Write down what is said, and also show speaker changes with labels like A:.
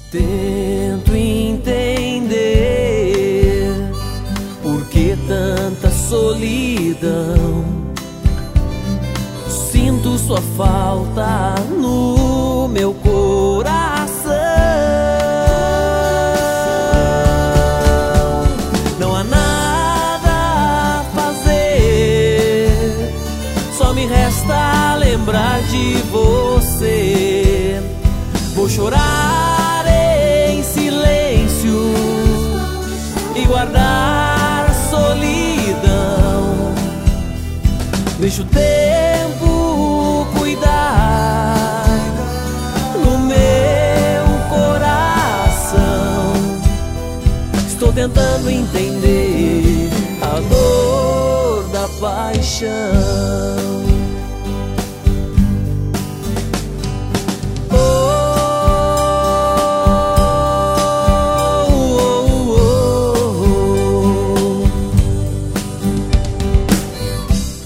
A: Tento entender por que tanta solidão. Sinto sua falta no meu coração. Não há nada a fazer, só me resta lembrar de você. Vou chorar em silêncio e guardar a solidão. Deixa o tempo cuidar no meu coração. Estou tentando entender a dor da paixão.